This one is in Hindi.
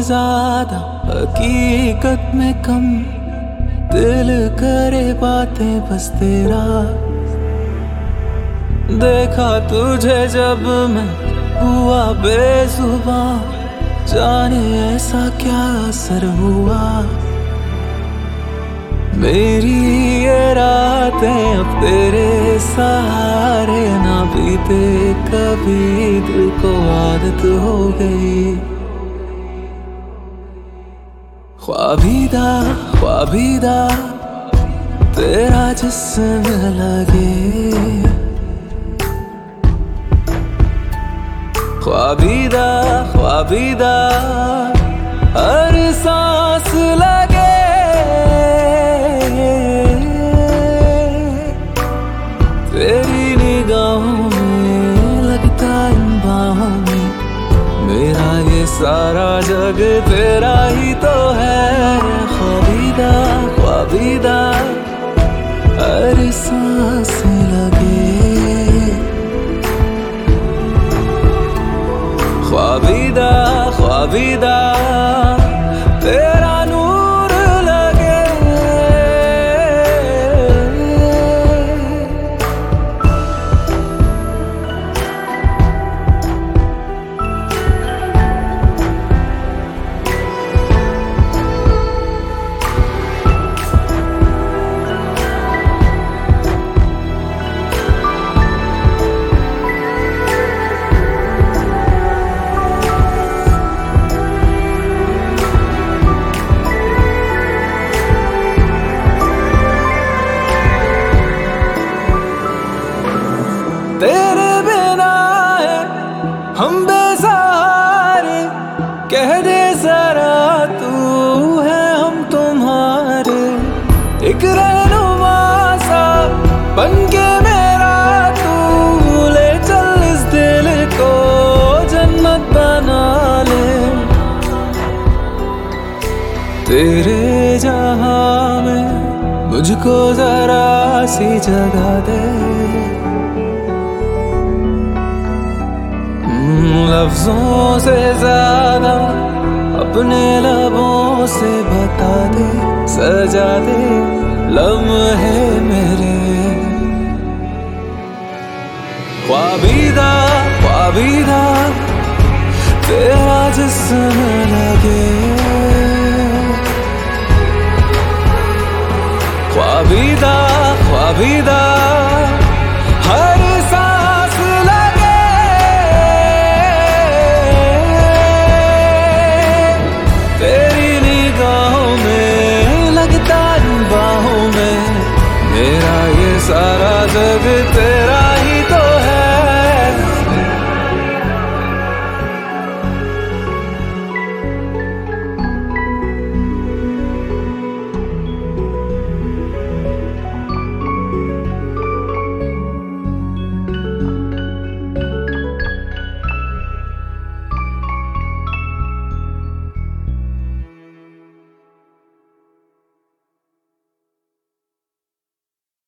ज्यादा हकीकत में कम, दिल करे बातें बस तेरा। देखा तुझे जब मैं हुआ बेजुबां, जाने ऐसा क्या असर हुआ। मेरी ये रातें अब तेरे सहारे ना बीते कभी, दिल को आदत हो गई। ख्वाबीदा ख्वाबीदा तेरा जिस्म लगे, ख्वाबीदा ख्वाबीदा हर सांस लगे। तेरी निगाहों में लगता इन बाहों में, मेरा ये सारा जग तेरा ही तो है। ख्वाबीदा ख्वाबीदा हर सांस लगे, ख्वाबीदा ख्वाबीदा तेरा नूर लगे। तेरे बिना है हम बेसहारे, कह दे जरा तू है हम तुम्हारे। एक रहनुमा सा बनके मेरा तू ले चल इस दिल को जन्नत बना ले। तेरे जहां में मुझको जरा सी जगह दे, लफ्जों से ज्यादा अपने लबों से बता दे, सजा दे लम्हे मेरे। ख्वाबीदा ख्वाबीदा तेरा जिस्म लगे, ख्वाबीदा ख्वाबीदा हर सांस लगे। तेरी निगाहों में लगता इन बाहों में, मेरा ये सारा जग तेरा